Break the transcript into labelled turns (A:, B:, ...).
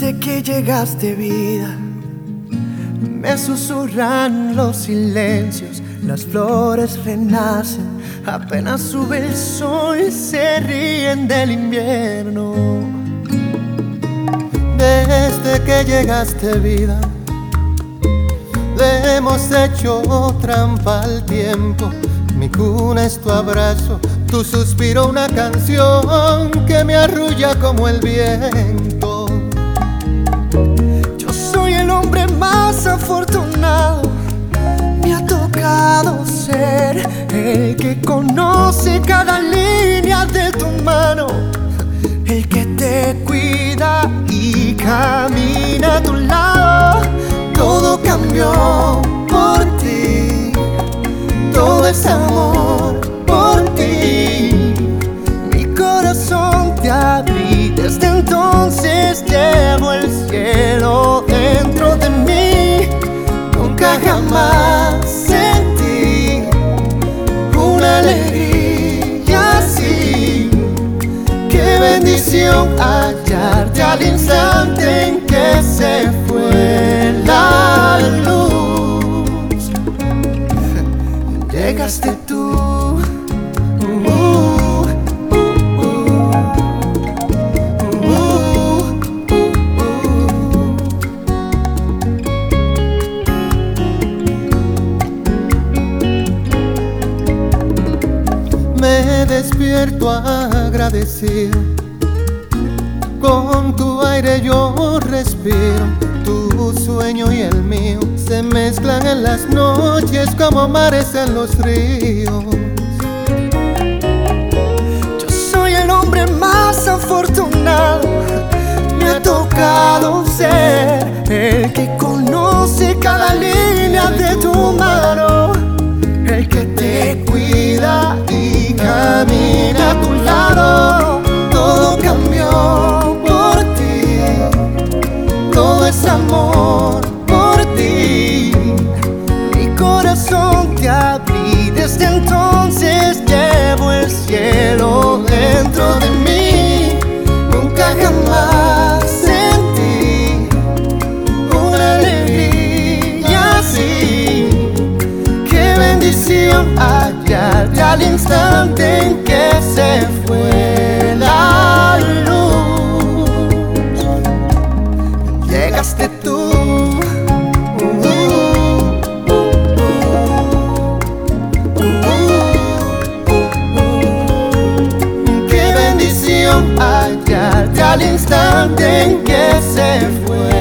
A: Desde que llegaste, vida, me susurran los silencios, las flores renacen, apenas sube el sol, se ríen del invierno.
B: Desde que llegaste, vida, le hemos hecho trampa al tiempo. Mi cuna es tu abrazo, tu suspiro una canción que me arrulla como el viento.
A: Yo soy el hombre más afortunado, me ha tocado ser el que conoce cada línea de tu mano, el que te cuida y camina a tu lado. Todo cambió por ti, todo es amor por ti. Mi corazón te abrí, desde entonces llevo el cielo dentro de mí. Nunca jamás sentí una alegría así. Qué bendición hallarte al instante en que se fue la luz. Llegaste tú.
B: Me despierto agradecido, con tu aire yo respiro. Tu sueño y el mío se mezclan en las noches como mares en los ríos.
A: Yo soy el hombre más afortunado, me ha tocado ser el que conoce cada línea de tu mano, el que te cuida y camina a tu lado. Todo cambió por ti, todo es amor por ti. Mi corazón te abrí, desde entonces llevo el cielo dentro de mí. Nunca jamás sentí una alegría así. Qué bendición hallarte al instante en que se fue la luz. Llegaste tú. Qué bendición hallarte al instante en que se fue